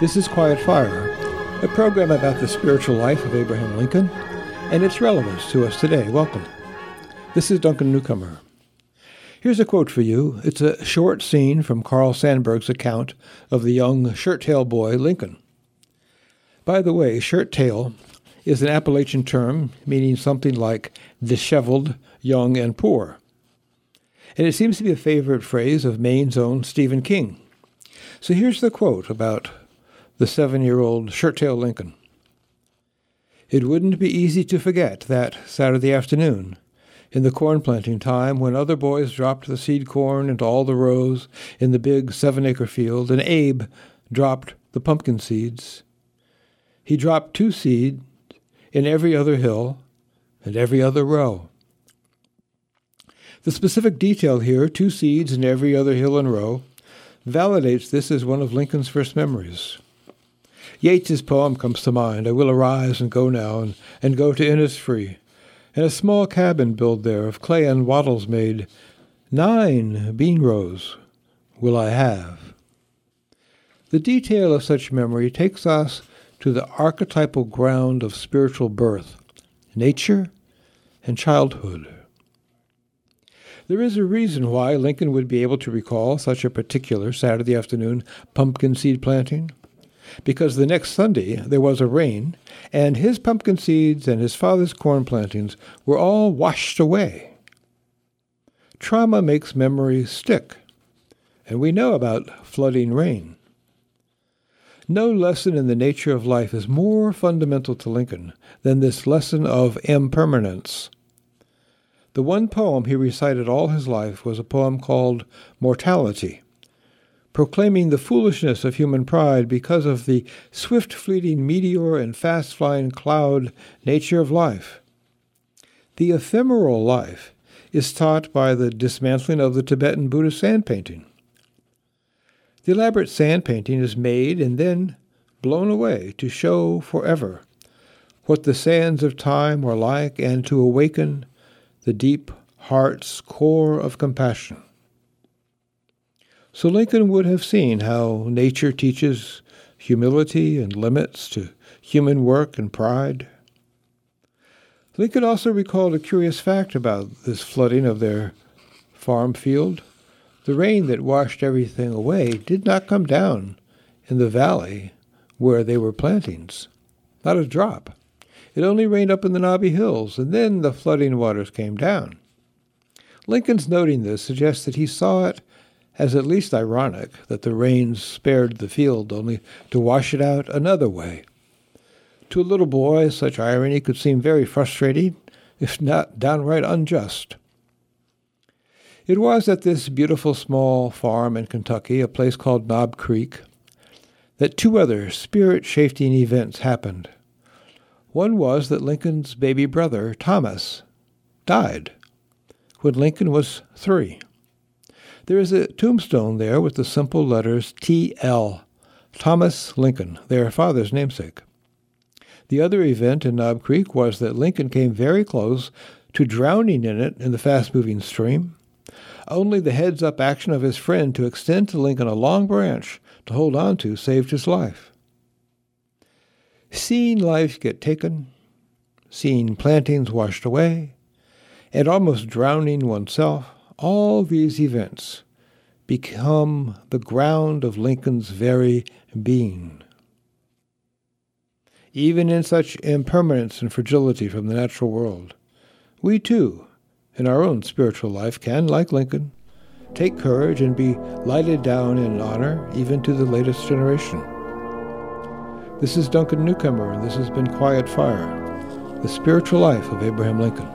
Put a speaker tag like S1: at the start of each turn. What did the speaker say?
S1: This is Quiet Fire, a program about the spiritual life of Abraham Lincoln and its relevance to us today. Welcome. This is Duncan Newcomer. Here's a quote for you. It's a short scene from Carl Sandburg's account of the young shirt-tail boy Lincoln. By the way, shirt-tail is an Appalachian term meaning something like disheveled, young, and poor. And it seems to be a favorite phrase of Maine's own Stephen King. So here's the quote about the 7-year-old shirt-tail Lincoln. It wouldn't be easy to forget that Saturday afternoon, in the corn planting time, when other boys dropped the seed corn into all the rows in the big 7-acre field, and Abe dropped the pumpkin seeds. He dropped 2 seeds in every other hill and every other row. The specific detail here, 2 seeds in every other hill and row, validates this as one of Lincoln's first memories. Yeats's poem comes to mind, I will arise and go now, and go to Innisfree, and a small cabin build there of clay and wattles made. 9 bean rows will I have. The detail of such memory takes us to the archetypal ground of spiritual birth, nature and childhood. There is a reason why Lincoln would be able to recall such a particular Saturday afternoon pumpkin seed planting. Because the next Sunday there was a rain, and his pumpkin seeds and his father's corn plantings were all washed away. Trauma makes memories stick, and we know about flooding rain. No lesson in the nature of life is more fundamental to Lincoln than this lesson of impermanence. The one poem he recited all his life was a poem called Mortality, proclaiming the foolishness of human pride because of the swift-fleeting meteor and fast-flying cloud nature of life. The ephemeral life is taught by the dismantling of the Tibetan Buddhist sand painting. The elaborate sand painting is made and then blown away to show forever what the sands of time were like and to awaken the deep heart's core of compassion. So Lincoln would have seen how nature teaches humility and limits to human work and pride. Lincoln also recalled a curious fact about this flooding of their farm field. The rain that washed everything away did not come down in the valley where they were plantings. Not a drop. It only rained up in the knobby hills, and then the flooding waters came down. Lincoln's noting this suggests that he saw it as at least ironic that the rains spared the field only to wash it out another way. To a little boy, such irony could seem very frustrating, if not downright unjust. It was at this beautiful small farm in Kentucky, a place called Knob Creek, that 2 other spirit-shaping events happened. One was that Lincoln's baby brother, Thomas, died when Lincoln was 3. There is a tombstone there with the simple letters T.L., Thomas Lincoln, their father's namesake. The other event in Knob Creek was that Lincoln came very close to drowning in it in the fast-moving stream. Only the heads-up action of his friend to extend to Lincoln a long branch to hold on to saved his life. Seeing life get taken, seeing plantings washed away, and almost drowning oneself, all these events become the ground of Lincoln's very being. Even in such impermanence and fragility from the natural world, we too, in our own spiritual life, can, like Lincoln, take courage and be lighted down in honor even to the latest generation. This is Duncan Newcomer, and this has been Quiet Fire, the spiritual life of Abraham Lincoln.